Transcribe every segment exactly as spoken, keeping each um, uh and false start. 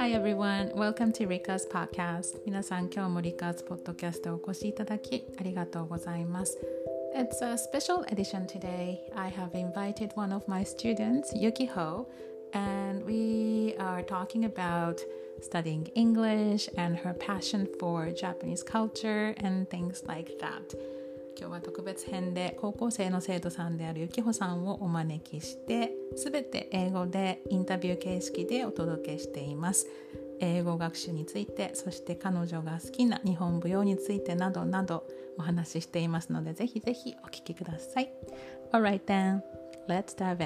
Hi everyone, welcome to Rika's podcast. 皆さん、今日も Rika's podcast をお越しいただきありがとうございます。It's a special edition today. I have invited one of my students, Yukiho, and we are talking about studying English and her passion for Japanese culture and things like that.今日は特別編で高校生の生徒さんであるゆきほさんをお招きしてすべて英語でインタビュー形式でお届けしています。英語学習について、そして彼女が好きな日本舞踊についてなどなどお話ししていますので、ぜひぜひお聞きください。 Alright then, let's dive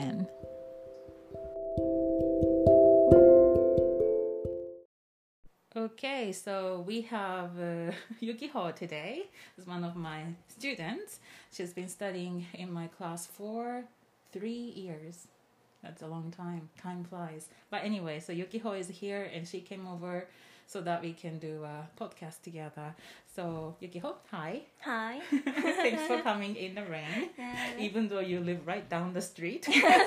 in.Okay, so we have uh, Yukiho today. Is one of my students. She's been studying in my class for three years. That's a long time. Time flies. But anyway, so Yukiho is here and she came over so that we can do a podcast together. So Yukiho, hi. Hi. Thanks for coming in the rain, Yeah. even though you live right down the street.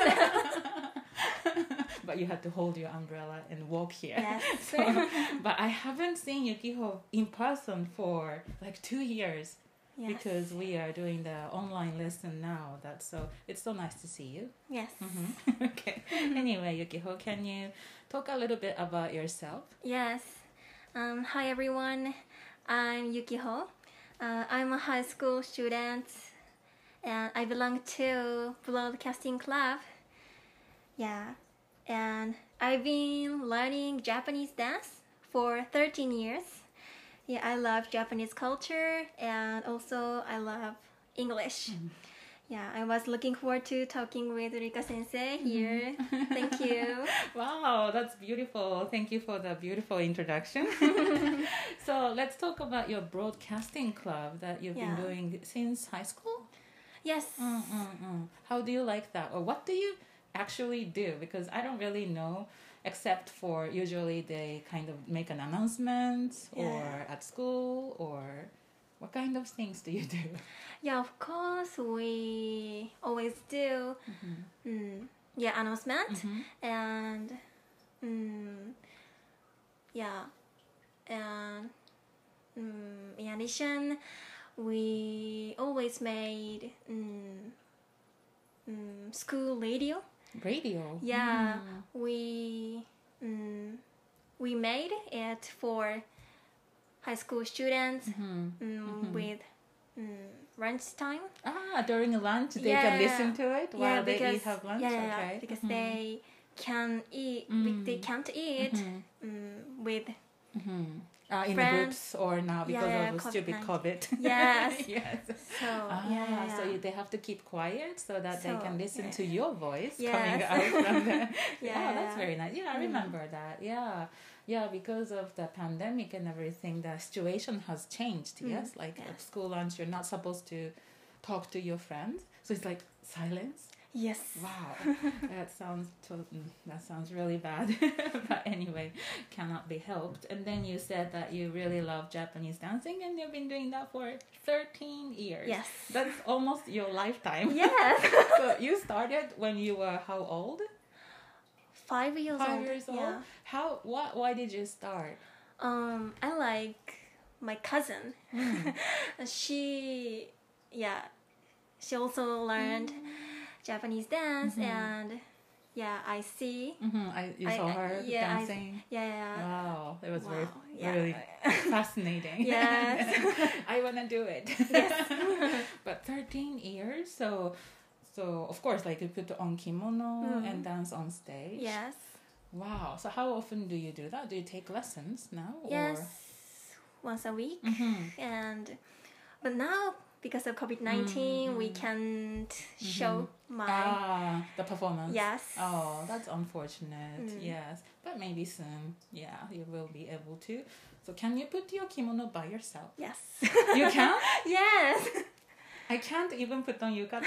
But you had to hold your umbrella and walk here. Yes. So, but I haven't seen Yukiho in person for like two years Yes. because we are doing the online lesson now. That's so it's so nice to see you. Yes. Mm-hmm. Okay. Anyway, Yukiho, can you talk a little bit about yourself? Yes. Um, hi everyone. I'm Yukiho. Uh, I'm a high school student, and I belong to Broadcasting Club. Yeah. And I've been learning Japanese dance for thirteen years. Yeah, I love Japanese culture and also I love English. Mm. Yeah, I was looking forward to talking with Rika Sensei here. Thank you. Wow, that's beautiful. Thank you for the beautiful introduction. So let's talk about your broadcasting club that you've Yeah. been doing since high school. Yes. Mm-mm-mm. How do you like that? Or what do you actually do? Because I don't really know, except for usually they kind of make an announcement Yeah. or at school, or what kind of things do you do? Yeah, of course we always do. Mm-hmm. Mm, yeah, announcement Mm-hmm. and mm, yeah, and mm, in addition, we always made mm, mm, school radio. Radio. Yeah, Mm. we mm, we made it for high school students Mm-hmm. mm, Mhm. with mm, lunch time. Ah, during lunch they Yeah. can listen to it while yeah, they because eat have lunch. yeah, yeah, yeah, Okay. because Mhm. they can eat. Mm. They can't eat Mhm. mm, with Mm-hmm. Uh, in Friends. groups or now because Yeah, of a stupid COVID. Yes. Yes. so Ah, yeah, yeah, yeah. so you, they have to keep quiet so that they So, can listen yeah. to your voice Yes. coming out from the. Yeah, Oh, that's yeah. very nice. Yeah, I Mm. remember that. Yeah, yeah. Because of the pandemic and everything, the situation has changed. Mm, Yes, like yes. at school lunch, you're not supposed to talk to your friends, so it's like silence. Yes. Wow, that sounds to- mm, that sounds really bad. But anyway, cannot be helped. And then you said that you really love Japanese dancing, and you've been doing that for thirteen years. Yes. That's almost your lifetime. Yes. So you started when you were how old? Five years Five old. years old. Yeah. How? What? Why did you start? Um, I like my cousin. Mm. she, yeah, she also learned Japanese dance, Mhm. and yeah, I see. Mm-hmm. I you I- saw I- her yeah, I- dancing. Yeah, yeah. Wow, it was very Wow, yeah. really fascinating. Yes. I wanna do it. Yes. But thirteen years, so so of course, like you put on kimono Mm. and dance on stage. Yes. Wow. So how often do you do that? Do you take lessons now? Yes. Once a week, Or? Mm-hmm. and but now because of COVID nineteen, we Mm. can't show my Ah, the performance. yes. Oh, that's unfortunate. Mm. Yes, but maybe soon. Yeah, you will be able to. So can you put your kimono by yourself? Yes. You can? Yes. I can't even put on yukata.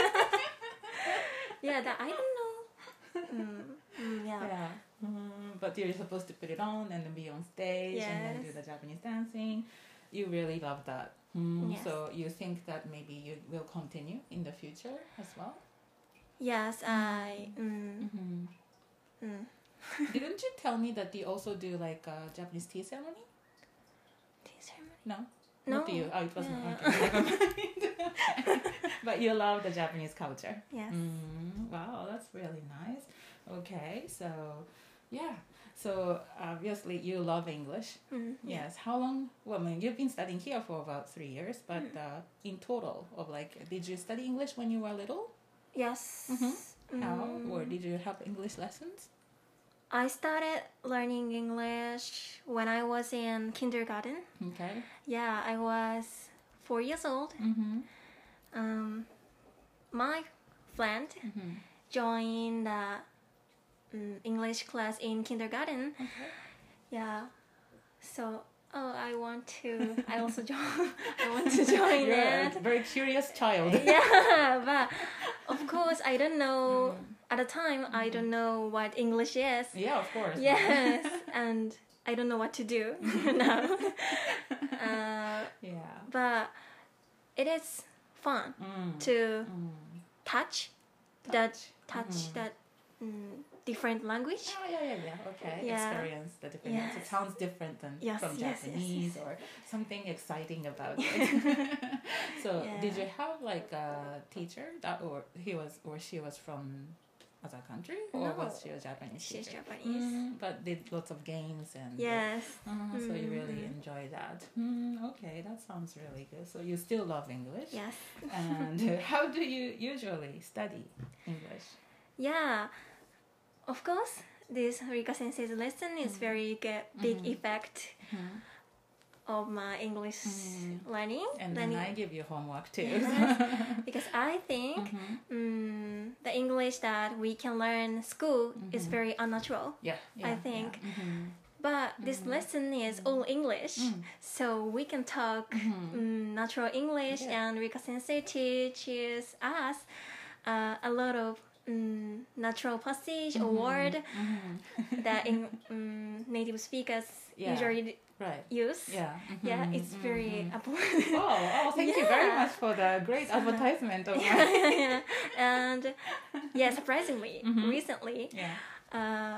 Yeah, that I don't know. Mm, mm, yeah. Yeah. Mm, but you're supposed to put it on and then be on stage and then Yes. do the Japanese dancing. You really love that. Mm, Yes. So you think that maybe you will continue in the future as well? Yes, I. Mm, Mm-hmm. mm. Didn't you tell me that you also do like a Japanese tea ceremony? Tea ceremony? No. No. Not you. Oh, it wasn't. Yeah. Okay, never mind. But you love the Japanese culture. Yes. Mm, wow, that's really nice. Okay, so yeah. So obviously you love English. Mm, yeah. Yes. How long? Well, I mean, you've been studying here for about three years, but Mm. uh, in total, of like, did you study English when you were little? Yes. Mhm. How? Mm, Or did you have English lessons? I started learning English when I was in kindergarten. Okay. Yeah, I was four years old. Mm-hmm. Um, my friend Mm-hmm. joined the um, English class in kindergarten. Okay. Yeah, so oh, I want to. I also join. I want to join You're it. a very curious child. Yeah, but of course I don't know. Mm. At the time, I don't know what English is. Yeah, of course. Yes, and I don't know what to do now. uh, Yeah. but it is fun Mm. to Mm. touch, that touch Mhm. that mm, different language. Oh, yeah, yeah, yeah. Okay. Yeah. Experience the difference. Yes. It sounds different than Yes, from yes, yes, Japanese yes. or something exciting about it. So, Yeah. did you have like a teacher that, or he was, or she was from other country, or No. was she a Japanese She's teacher? Japanese. Mm, but did lots of games and. Yes. Uh, so you really Mhm. enjoy that. Mm, okay, that sounds really good. So you still love English. Yes. And uh, how do you usually study English? Yeah. Of course, this Rika Sensei's lesson is Mhm. very good, big Mhm. effect of my English Mm. learning. And then learning. I give you homework too. Yes. Because I think Mhm. mm, the English that we can learn in school is Mhm. very unnatural. Yeah, yeah, think. Yeah. Mhm. But this Mhm. lesson is all English, Mm. so we can talk Mhm. mm, natural English, Yeah. and Rika Sensei teaches us uh, a lot of mm, natural passage or Mhm. word Mhm. that in, mm, native speakers Yeah. usually Right. use. Yeah. Yeah, Mhm. it's very Mhm. important. Oh, oh, thank you very Yeah. much for the great advertisement of yeah, my. yeah, yeah. And yeah, surprisingly, Mhm. recently, Yeah. uh,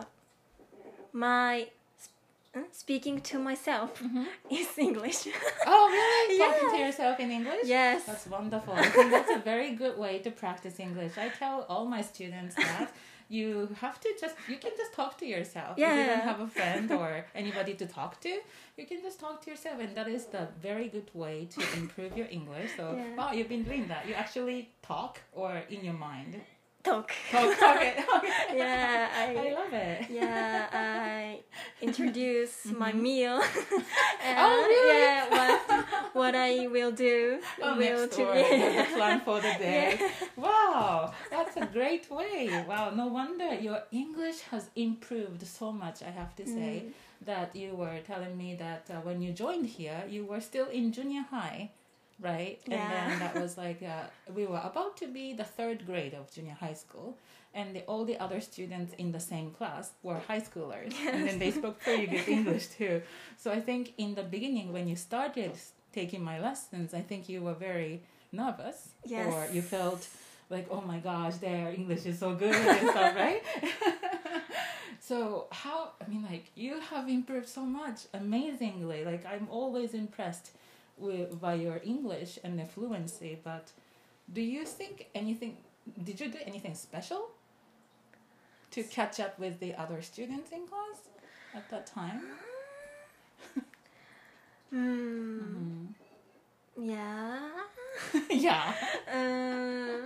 my sp- uh, speaking to myself Mhm. is English. Oh, really? Talking to Yes. yourself in English? Yes. That's wonderful. I think that's a very good way to practice English. I tell all my students that you have to just, you can just talk to yourself. If you Yeah. don't have a friend or anybody to talk to, you can just talk to yourself. And that is the very good way to improve your English. So, Yeah. wow, you've been doing that. You actually talk or in your mind? Talk. Talk, talk it. Okay. Yeah, I I love it. yeah I introduce my Mhm. meal. And, Oh, really? Yeah, what what I will do. Oh, will next to door, yeah. the plan for the day. Yeah. Wow, that's a great way. Wow, no wonder your English has improved so much, I have to say, Mm. that you were telling me that uh, when you joined here, you were still in junior high, right? And Yeah. then that was like, uh, we were about to be the third grade of junior high school. And the, all the other students in the same class were high schoolers. And then they spoke pretty good English too. So I think in the beginning, when you started taking my lessons, I think you were very nervous. Yes. Or you felt like, oh my gosh, their English is so good and stuff, right? So how, I mean, like, you have improved so much amazingly. Like, I'm always impressed with, by your English and the fluency. But do you think anything, did you do anything special to catch up with the other students in class at that time? Mm. Mm-hmm. Yeah. Yeah. Uh,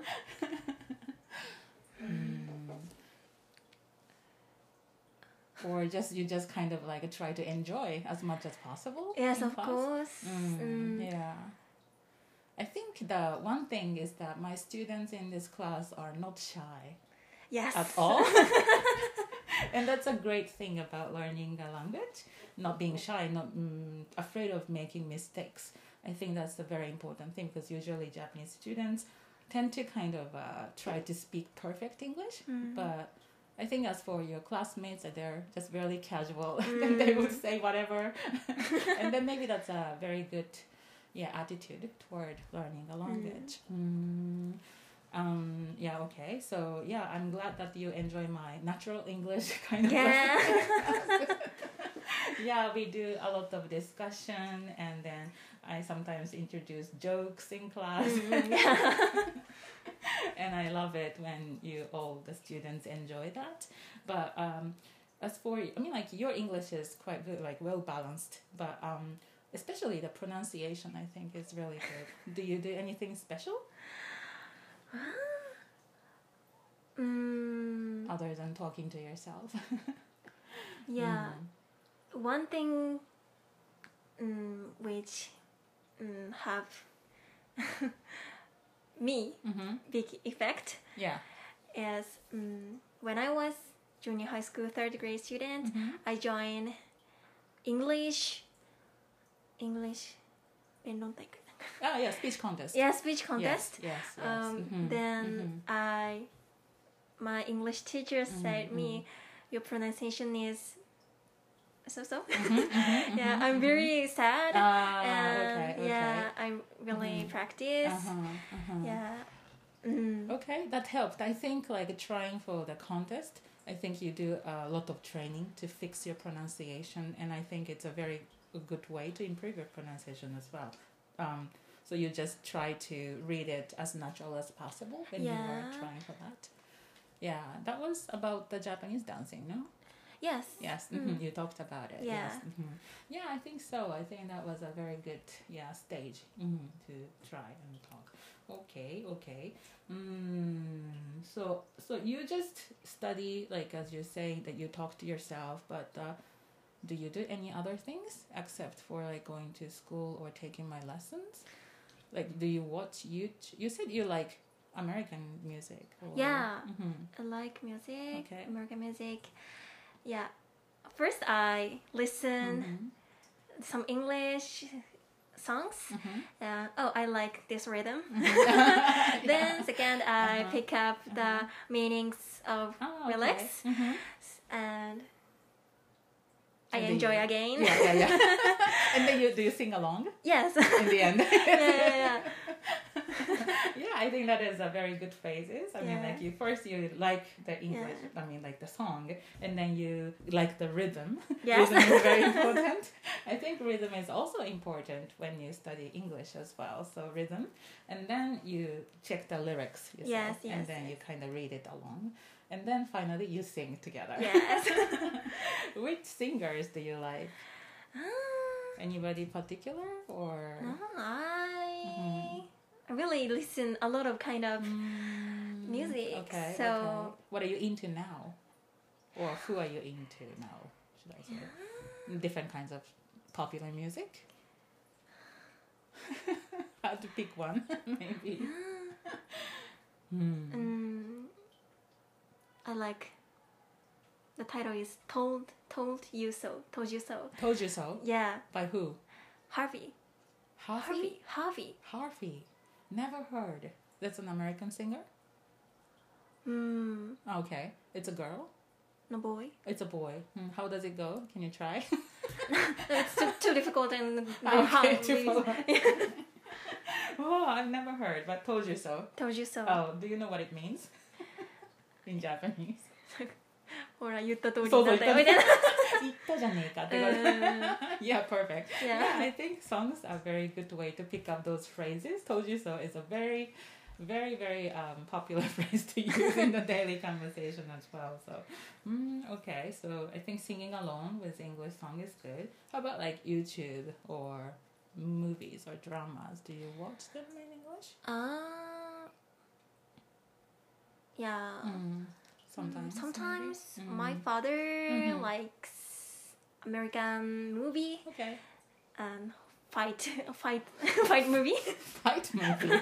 Or just you just kind of like try to enjoy as much as possible? yes, in of class? course. Mm, Mm. Yeah. I think the one thing is that my students in this class are not shy Yes. at all. And that's a great thing about learning a language, not being shy, not mm, afraid of making mistakes. I think that's a very important thing because usually Japanese students tend to kind of uh, try to speak perfect English, Mm. but I think as for your classmates, uh, they're just really casual and they would say whatever. And then maybe that's a very good yeah, attitude toward learning a language. Mm. Um, yeah, okay. So, yeah, I'm glad that you enjoy my natural English kind of Yeah. Yeah, we do a lot of discussion, and then I sometimes introduce jokes in class. Mm, yeah. And I love it when you all the students enjoy that. But um, as for I mean, like your English is quite good, like well balanced. But um, especially the pronunciation, I think is really good. Do you do anything special Mm, other than talking to yourself? yeah. One thing mm, which mm, have me Mm-hmm. big effect Yeah. is mm, when I was junior high school third grade student, Mm-hmm. I joined English English 弁論大会 Oh yeah, speech contest. yeah, speech contest. Yes, yes, yes. Um, Mhm, then mhm. I my English teacher said Mhm, me, your pronunciation is so so. Mhm, mhm, Yeah, mhm, I'm mhm. very sad. Ah, and okay, okay. yeah, I really Mhm. practice. Uh-huh, uh-huh. Yeah. Mm. Okay, that helped. I think like trying for the contest, I think you do a lot of training to fix your pronunciation, and I think it's a very good way to improve your pronunciation as well. Um, so you just try to read it as natural as possible when you Yeah. were trying for that. Yeah, that was about the Japanese dancing, no? Yes. Yes, Mm. mhm, you talked about it. Yeah. Yes. Mhm. Yeah, I think so. I think that was a very good yeah stage mhm, to try and talk. Okay, okay. Mm, so so you just study like as you're saying that you talk to yourself, but uh, do you do any other things except for like going to school or taking my lessons? Like, do you watch you? You said you like American music. Or, Yeah. mhm. I like music, Okay. American music. Yeah. First, I listen Mhm. some English songs. Mhm. Uh, oh, I like this rhythm. Yeah. Then second, I Uh-huh. pick up the meanings of Oh, okay. lyrics, Mhm. and I And then enjoy you- again. Yeah, yeah, yeah. And then you do you sing along Yes. in the end? yeah, yeah, yeah. Yeah, I think that is a very good phrases. I mean, Yeah. like you first you like the English, I mean, like the song, and then you like the rhythm. Yes. Rhythm is very important. I think rhythm is also important when you study English as well. So rhythm, and then you check the lyrics yourself, Yes, yes, and then you kind of read it along, and then finally you sing together. Yes. Which singers do you like? Ah, Anybody particular or? no, I Mhm. I really listen a lot of kind of Mm, music. Okay. So okay. What are you into now, or who are you into now? Should I say different kinds of popular music? Hard to pick one, maybe. Hmm. um, I like the title is told told you so told you so. Told You So. Yeah, By who? Harvey. Harvey. Harvey. Harvey. Harvey. Never heard. That's an American singer. Hmm. Okay. It's a girl. No boy. It's a boy. Hmm. How does it go? Can you try? It's too, too difficult and Okay, hard. too follow. Oh, I've never heard, but told you so. Told you so. Oh, do you know what it means in Japanese? ほら言った通りそうそうだったよみたいな。 言ったじゃねえかってこと。Yeah, perfect. Yeah. Yeah, I think songs are a very good way to pick up those phrases. Told you so is a very, very, very um, popular phrase to use in the daily conversation as well. So, mm, okay. So I think singing along with English song is good. How about like YouTube or movies or dramas? Do you watch them in English? Ah. Yeah. Mm, sometimes. Sometimes maybe? my Mm. father Mhm. likes American movie Okay. and fight fight fight movie. Fight movie.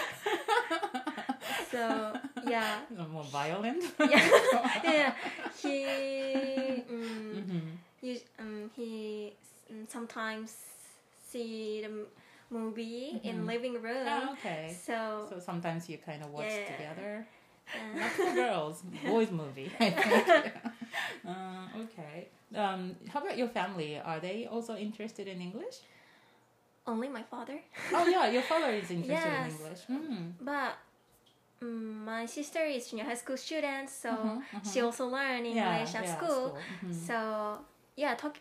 So yeah, More violent. yeah, yeah. He um, Mm-hmm. he, um, he um, sometimes see the m- movie in Mhm. living room. Oh, okay. So, So sometimes you kind of watch Yeah. together. uh, Not for girls, boys movie. I think. uh, okay. Um, how about your family? Are they also interested in English? only my father. Oh yeah, your father is interested Yes. in English. Mm. But mm, my sister is junior high school student, so Mhm, mhm. she also learned English Yeah, at yeah, school. Mhm. So yeah, talk.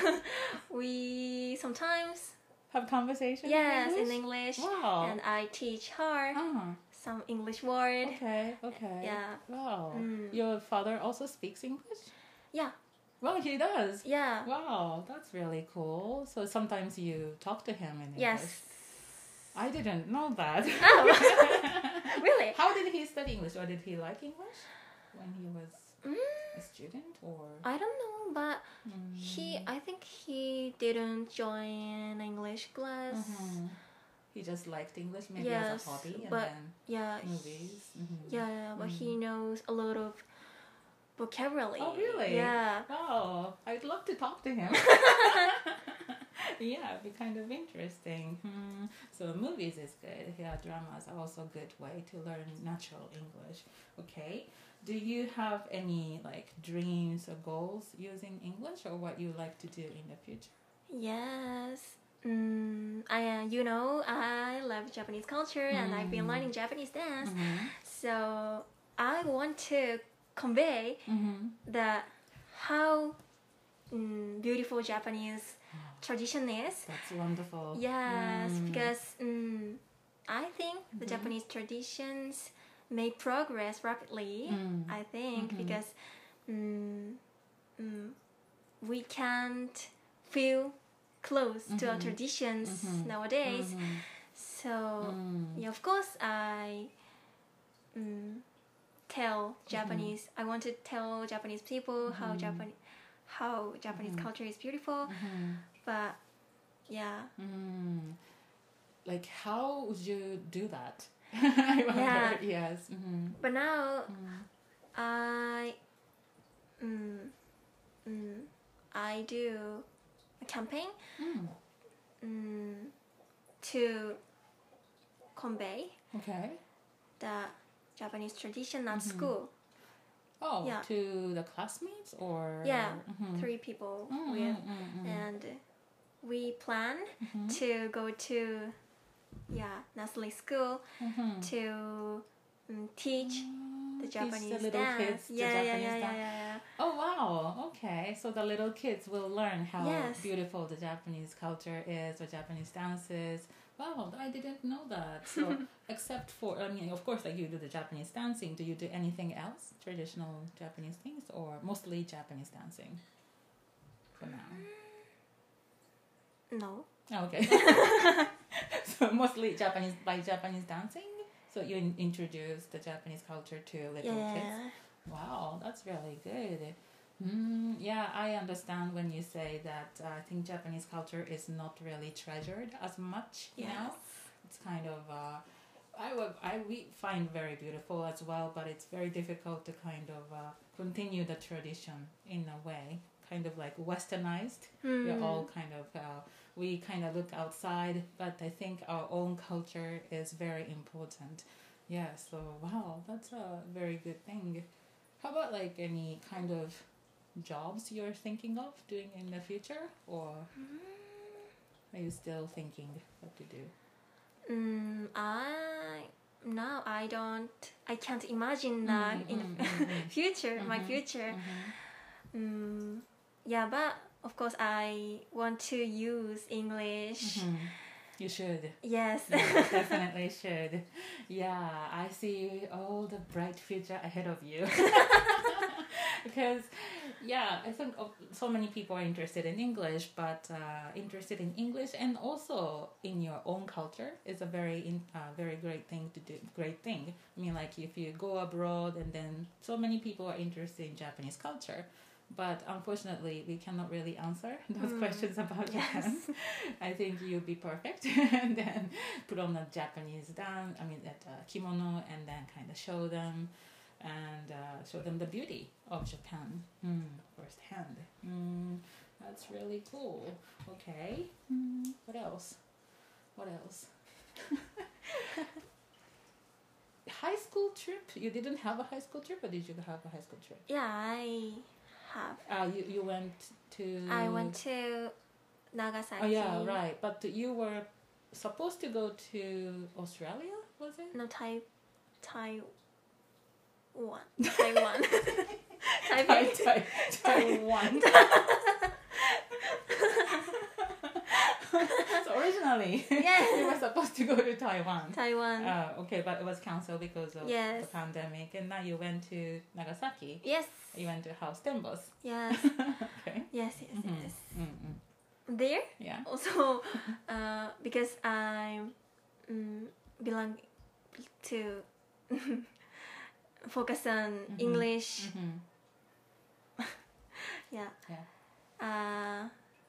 we sometimes Have conversation yes in in English? English, Wow. and I teach her Ah, some English word. okay, okay. Yeah. Wow. Mm. Your father also speaks English? Yeah, Well, he does. yeah, Wow, that's really cool. So sometimes you talk to him in English. yes. I didn't know that. Oh, really? How did he study English, or did he like English when he was Mm, a student, or? I don't know, but Mm. he, I think he didn't join English class. Mhm. He just liked English maybe Yes, as a hobby, and but then Yeah, he- movies. Mhm. yeah, but he Mm. knows a lot of vocabulary. Oh, really? Yeah. Oh, I'd love to talk to him. Yeah, it'd be kind of interesting. Hmm. So movies is good. Yeah, dramas are also a good way to learn natural English. Okay. Do you have any like dreams or goals using English, or what you like to do in the future? Yes. Mm, I, uh, you know, I love Japanese culture and I've been Mm. learning Japanese dance. Mm-hmm. So I want to convey Mm-hmm. that how mm, beautiful Japanese tradition is. That's wonderful. Yes, Mm. because mm, I think the Mhm. Japanese traditions may progress rapidly. Mm. I think Mhm. because mm, mm, we can't feel close to our Mhm. traditions Mhm. nowadays. Mhm. So Mm. yeah, of course I mm, tell Japanese. I want to tell Japanese people how Mhm. Japan how Japanese Mhm. culture is beautiful. Mhm. But yeah, Mm. Like, how would you do that? I wonder. Yeah. Yes. Mm-hmm. but now Mm. I mm, mm, I do a campaign Mm. mm, to convey Okay. the Japanese tradition at Mhm. school. Oh, Yeah. to the classmates or? Yeah, Mhm. Three people Mm, with, mm, mm, mm. and we plan Mhm. to go to yeah Nasli school Mhm. to mm, teach Mm, the teach Japanese the little dance. kids the yeah, yeah, Japanese yeah, yeah, dance. yeah, yeah. Oh wow! Okay, so the little kids will learn how Yes. beautiful the Japanese culture is, or Japanese dances. Wow, I didn't know that. So, except for, I mean, of course, like you do the Japanese dancing. Do you do anything else, traditional Japanese things, or mostly Japanese dancing? For now. No. Oh, okay. So mostly Japanese by Japanese dancing. So you in- introduce the Japanese culture to little Yeah. kids. Wow, that's really good. Mm, yeah, I understand when you say that. Uh, I think Japanese culture is not really treasured as much Yes. now. It's kind of uh, I would I we find very beautiful as well, but it's very difficult to kind of uh, continue the tradition in a way, kind of like westernized. Hmm. We're all kind of uh, we kind of look outside, but I think our own culture is very important. Yeah, so wow, that's a very good thing. How about like any kind of jobs you're thinking of doing in the future, or are you still thinking what to do? Mm, I now I don't I can't imagine that Mm, in mm, the mm, mm. future, my Mhm, future. mhm. Mm, yeah, but of course I want to use English. Mhm. You should. Yes. You definitely should. Yeah, I see all the bright future ahead of you. Because, yeah, I think of- so many people are interested in English, but uh, interested in English and also in your own culture is a very, in, uh, very great thing to do. Great thing. I mean, like if you go abroad, and then so many people are interested in Japanese culture. But unfortunately, we cannot really answer those Mm. questions about Japan. Yes. I think you'd be perfect. And then put on a Japanese dance, I mean, that uh, kimono, and then kind of show them and uh, show them the beauty of Japan mm, firsthand. Mm, that's really cool. Okay. Mm, what else? What else? High school trip? You didn't have a high school trip, or did you have a high school trip? Yeah, I have. Uh, you, you went to... I went to Nagasaki. Oh, yeah, right. But you were supposed to go to Australia, was it? No, Tai- Taiwan. Taiwan. Tai- Taipei. Tai- Taiwan. So originally, Yes. you were supposed to go to Taiwan. Taiwan. Uh, okay, but it was cancelled because of Yes. the pandemic, and now you went to Nagasaki. Yes. You went to House Tembos. Yes. Okay. Yes. Yes. Mhm. Yes. Mm-mm. There Yeah. also, uh, because I um, belong to focus on Mhm. English. Mm-hmm. Yeah. Yeah. Uh,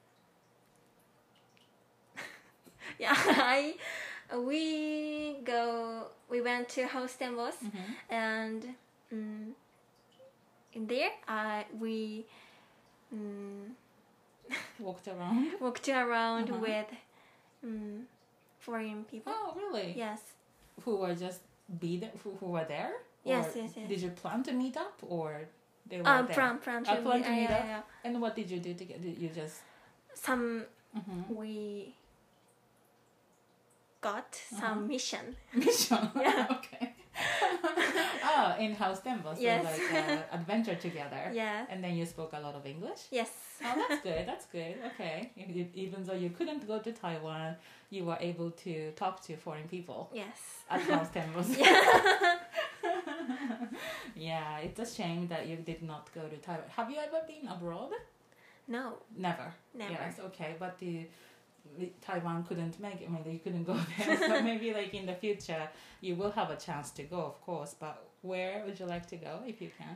yeah. I we go. We went to House Tembos, Mm-hmm. and um, in there, I we um, Walked around. walked around Uh-huh. with um, foreign people. Oh, really? Yes. Who were just be there? Who, who were there? Yes, Or yes, yes. Did you plan to meet up, or they were Um, there? from from Ah, plan to yeah, meet yeah, up? yeah. And what did you do to get? Did you just? Some Mm-hmm. we got some Uh-huh. mission. Mission. Yeah. Okay. Oh, in House Tembos, so Yes. like uh, adventure together. Yeah. And then you spoke a lot of English. Yes. Oh, that's good. That's good. Okay. If you- Even though you couldn't go to Taiwan, you were able to talk to foreign people Yes. at House Tembos. Yeah. Yeah, it's a shame that you did not go to Taiwan. Have you ever been abroad? No. Never. Never. Yes, okay, but the, the Taiwan couldn't make it. I mean, you couldn't go there. So maybe like in the future, you will have a chance to go, of course. But where would you like to go if you can?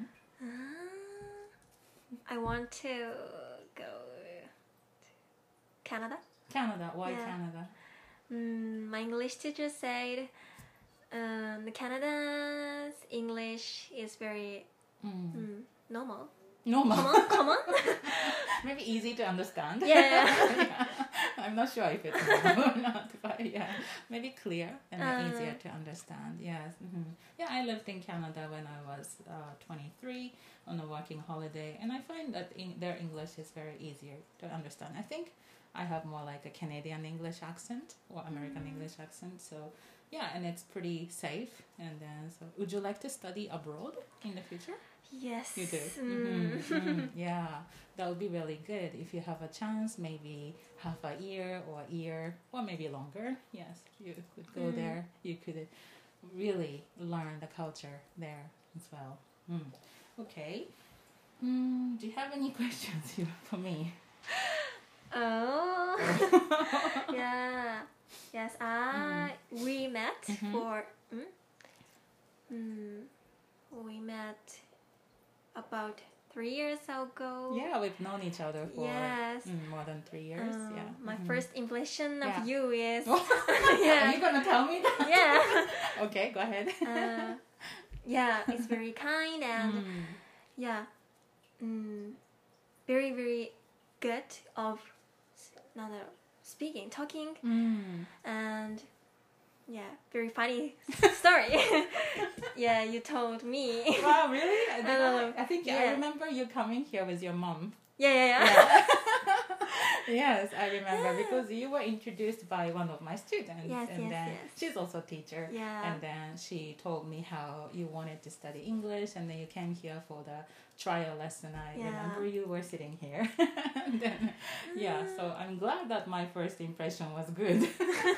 Uh, I want to go to Canada. Canada. Why Yeah. Canada? Mm, my English teacher said um, Canada's English is very Mm. mm, normal. Normal. Common, common. Maybe easy to understand. Yeah. Yeah. I'm not sure if it's normal or not, but yeah, maybe clear and then Uh. easier to understand. Yes. hmm Yeah, I lived in Canada when I was uh, twenty-three on a working holiday, and I find that in, their English is very easier to understand. I think I have more like a Canadian English accent or American Mm. English accent, so yeah, and it's pretty safe. And then, so would you like to study abroad in the future? Yes. You do. Mm. Mhm, mhm. Yeah, that would be really good if you have a chance. Maybe half a year or a year or maybe longer. Yes, you could go Mm. there. You could really learn the culture there as well. Mm. Okay. Mm, do you have any questions here for me? Oh. Yeah. Yes. I we met Mhm. for. Mm, mm, we met about three years ago. Yeah, we've known each other for Yes. mm, more than three years. Um, yeah. My Mhm. first impression Yeah. of you is. Are Yeah. you gonna tell me that? Yeah. Okay, go ahead. Uh, yeah. It's very kind and Mm. yeah, mm, very very good of not uh, speaking, talking, Mm. and yeah, very funny story. Yeah, you told me. Wow, really? I, did Uh, I, I think I yeah. remember you coming here with your mom. Yeah, yeah, yeah. Yes, I remember because you were introduced by one of my students, Yes, and yes, then yes. she's also a teacher. Yeah. And then she told me how you wanted to study English, and then you came here for the trial lesson. I Yeah. remember you were sitting here. And then, yeah, so I'm glad that my first impression was good.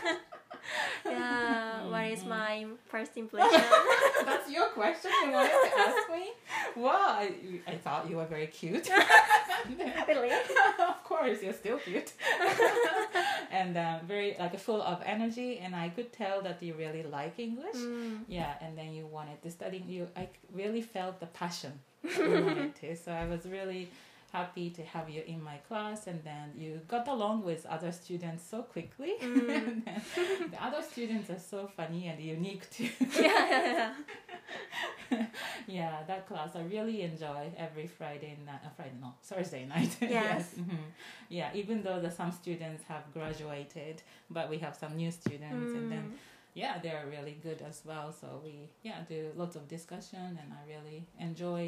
Yeah, what is Mm-hmm. my first impression? That's your question you wanted to ask me? Well, I, I thought you were very cute. Really? Of course, you're still cute. And uh, very like full of energy, and I could tell that you really like English. Mm. Yeah, and then you wanted to study. You, I really felt the passion that you wanted to. So I was really happy to have you in my class, and then you got along with other students so quickly. Mm. And then the other students are so funny and unique too. Yeah, yeah, yeah. Yeah, that class I really enjoy every Friday night. Uh, Friday, no, Thursday night. Yes. mhm. Yeah, even though the some students have graduated, but we have some new students, and then Mm. yeah, they're really good as well. So we yeah do lots of discussion, and I really enjoy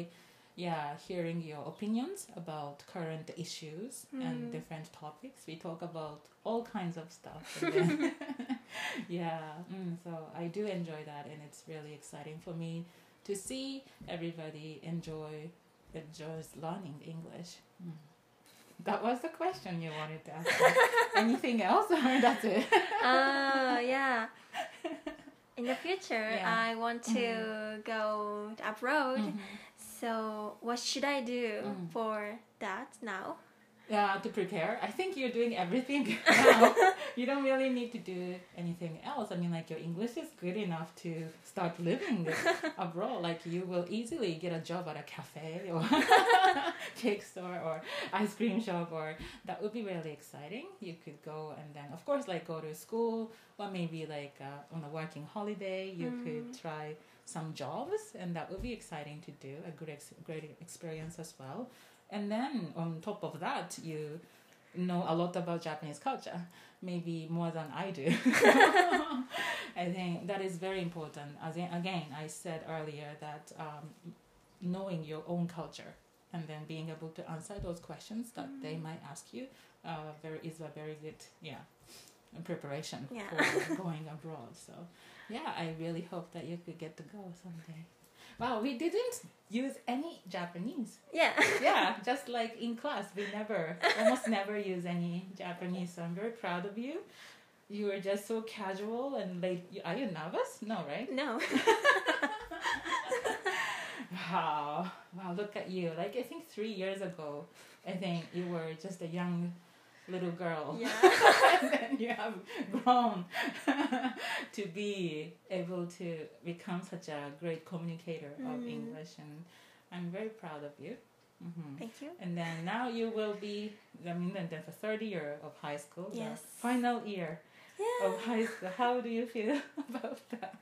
yeah, hearing your opinions about current issues mm. and different topics. We talk about all kinds of stuff. And then yeah, mm, so I do enjoy that, and it's really exciting for me to see everybody enjoy enjoys learning English. Mm. That was the question you wanted to ask me. Anything else, or that's it? uh, yeah. In the future, yeah. I want to mm-hmm. go abroad. Mm-hmm. So what should I do mm. for that now? Yeah, to prepare. I think you're doing everything now. You don't really need to do anything else. I mean, like, your English is good enough to start living abroad. Like, you will easily get a job at a cafe or cake store or ice cream shop, or that would be really exciting. You could go and then, of course, like, go to school, or maybe like uh, on a working holiday, you mm. could try some jobs, and that would be exciting to do. A good, ex- great experience as well. And then on top of that, you know a lot about Japanese culture, maybe more than I do. I think that is very important. As in, again, I said earlier that um, knowing your own culture and then being able to answer those questions that mm. they might ask you uh, very is a very good yeah preparation yeah. for going abroad. So yeah, I really hope that you could get to go someday. Wow, we didn't use any Japanese. Yeah. Yeah, just like in class, we never, almost never use any Japanese. So I'm very proud of you. You were just so casual and late. Are you nervous? No, right? No. Wow. Wow, look at you. Like, I think three years ago, I think you were just a young little girl. Yeah. And then you have grown to be able to become such a great communicator mm. of English, and I'm very proud of you. Mm-hmm. Thank you. And then now you will be, I mean, then the third year of high school, yes. the final year yeah. of high school. How do you feel about that?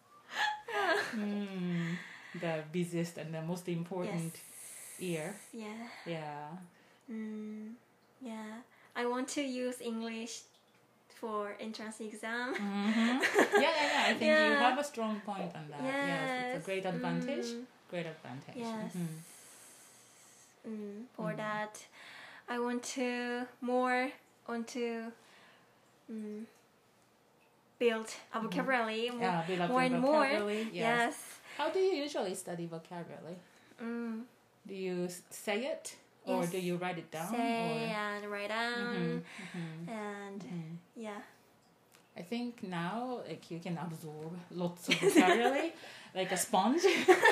mm, the busiest and the most important yes. year. Yeah. Yeah. Mm, yeah. I want to use English for entrance exam. Mm-hmm. Yeah, yeah, yeah. I think yeah. you have a strong point on that. Yes, yes it's a great advantage. Mm. Great advantage. Yes. Mm-hmm. Mm, for mm. that, I want to more want to mm, build a vocabulary mm-hmm. more, yeah, build up more and more. Yes. yes. How do you usually study vocabulary? Mm. Do you say it? Or yes. do you write it down? Say or? and write down, mm-hmm. Mm-hmm. and mm-hmm. yeah. I think now, like, you can absorb lots of vocabulary, like a sponge.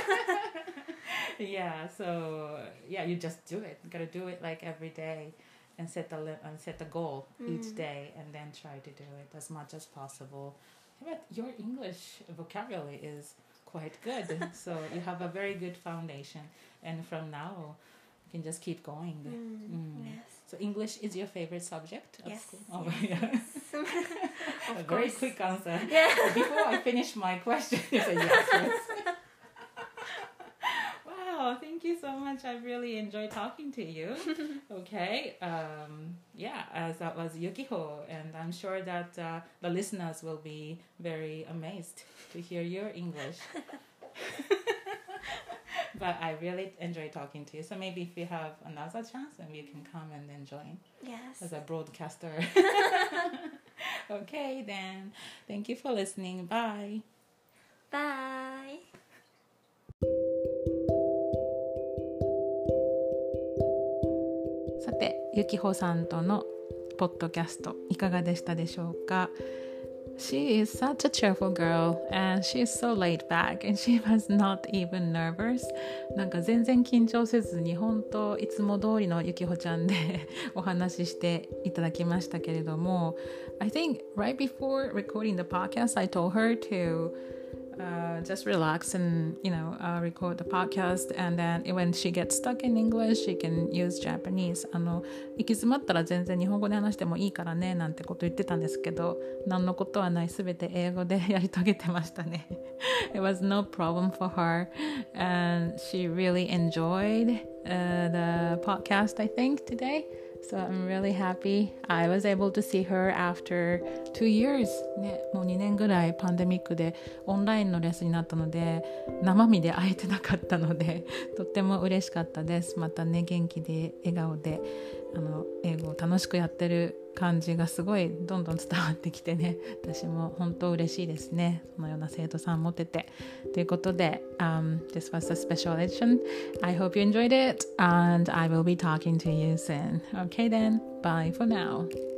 Yeah. So yeah, you just do it. You gotta do it like every day, and set a li- and set a goal mm. each day, and then try to do it as much as possible. But your English vocabulary is quite good, so you have a very good foundation, and from now. You can just keep going. Mm, mm. Yes. So English is your favorite subject at yes, school? Oh, yes. Yeah. Of A course. very quick answer. Yeah. Before I finish my question, you say yes, yes. Wow, thank you so much. I really enjoyed talking to you. Okay. Um, yeah, as that was Yukiho, and I'm sure that uh, the listeners will be very amazed to hear your English. But I really enjoy talking to you. So maybe if you have another chance, then you can come and then join. Yes. As a broadcaster. Okay, then. Thank you for listening. Bye. Bye. さて、ゆきほさんとのポッドキャストいかがでしたでしょうか。She is such a cheerful girl and she is so laid back and she was not even nervous. なんか全然緊張せずに本当いつも通りのゆきほちゃんでお話ししていただきましたけれども I think right before recording the podcast I told her to Uh, just relax and you know uh, record the podcast and then when she gets stuck in English she can use Japanese あの行き詰まったら全然日本語で話してもいいからねなんてこと言ってたんですけど何のことはないすべて英語でやり遂げてましたねIt was no problem for her and she really enjoyed uh, the podcast I think today So I'm really happy I was able to see her after two years ね、もうにねんぐらいパンデミックでオンラインのレッスンになったので生身で会えてなかったのでとっても嬉しかったです。またね、元気で笑顔であの英語を楽しくやってる感じがすごいどんどん伝わってきてね、私も本当嬉しいですね、そのような生徒さん持ってて。ということで、um, this was a special edition. I hope you enjoyed it and I will be talking to you soon. Okay then, bye for now.